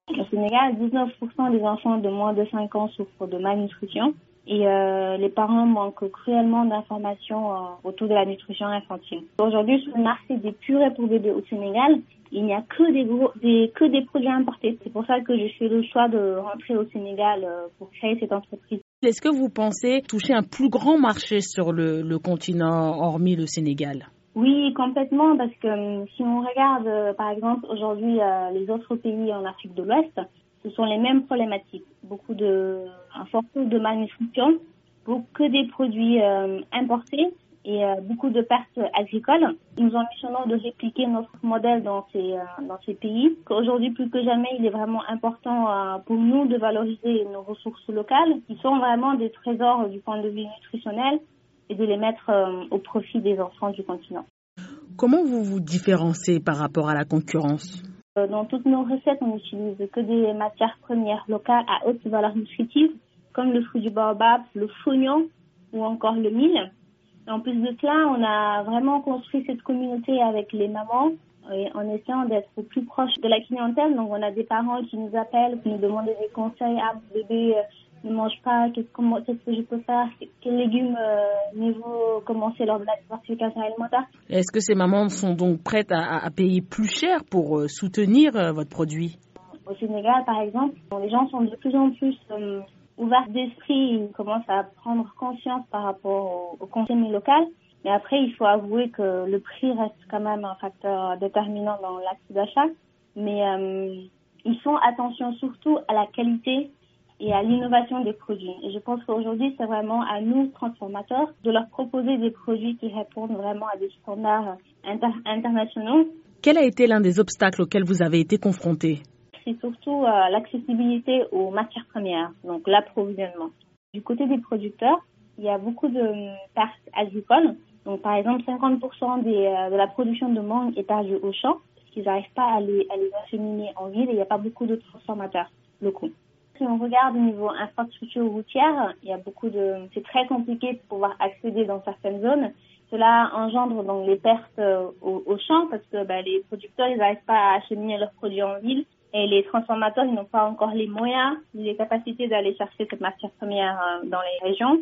Au Sénégal, 19% des enfants de moins de 5 ans souffrent de malnutrition et les parents manquent cruellement d'informations autour de la nutrition infantile. Aujourd'hui, sur le marché des purées pour bébés au Sénégal, il n'y a que des produits importés. C'est pour ça que je fais le choix de rentrer au Sénégal pour créer cette entreprise. Est-ce que vous pensez toucher un plus grand marché sur le continent, hormis le Sénégal? Oui, complètement, parce que si on regarde, par exemple, aujourd'hui, les autres pays en Afrique de l'Ouest, ce sont les mêmes problématiques. Un fort taux de malnutrition, que des produits importés et beaucoup de pertes agricoles. Nous ambitionnons de répliquer notre modèle dans ces pays. Aujourd'hui, plus que jamais, il est vraiment important pour nous de valoriser nos ressources locales, qui sont vraiment des trésors du point de vue nutritionnel, et de les mettre au profit des enfants du continent. Comment vous vous différenciez par rapport à la concurrence? Dans toutes nos recettes, on n'utilise que des matières premières locales à haute valeur nutritive, comme le fruit du baobab, le fognon ou encore le mil. Et en plus de cela, on a vraiment construit cette communauté avec les mamans en essayant d'être au plus proche de la clientèle. Donc on a des parents qui nous appellent, qui nous demandent des conseils. Ah, bébé ne mange pas, qu'est-ce que je peux faire, quels légumes mieux commencer lors de la diversification alimentaire. Est-ce que ces mamans sont donc prêtes à payer plus cher pour soutenir votre produit? Au Sénégal, par exemple, les gens sont de plus en plus ouverts d'esprit, ils commencent à prendre conscience par rapport au contenu local. Mais après, il faut avouer que le prix reste quand même un facteur déterminant dans l'acte d'achat. Mais ils font attention surtout à la qualité et à l'innovation des produits. Et je pense qu'aujourd'hui, c'est vraiment à nous, transformateurs, de leur proposer des produits qui répondent vraiment à des standards internationaux. Quel a été l'un des obstacles auxquels vous avez été confrontés? C'est surtout l'accessibilité aux matières premières, donc l'approvisionnement. Du côté des producteurs, il y a beaucoup de pertes agricoles. Donc, par exemple, 50% de la production de mangue est perdue au champ, parce qu'ils n'arrivent pas à les acheminer en ville et il n'y a pas beaucoup de transformateurs locaux. Si on regarde au niveau infrastructure routière, c'est très compliqué de pouvoir accéder dans certaines zones. Cela engendre donc les pertes au champ parce que les producteurs, ils n'arrivent pas à acheminer leurs produits en ville et les transformateurs, ils n'ont pas encore les moyens, les capacités d'aller chercher cette matière première dans les régions.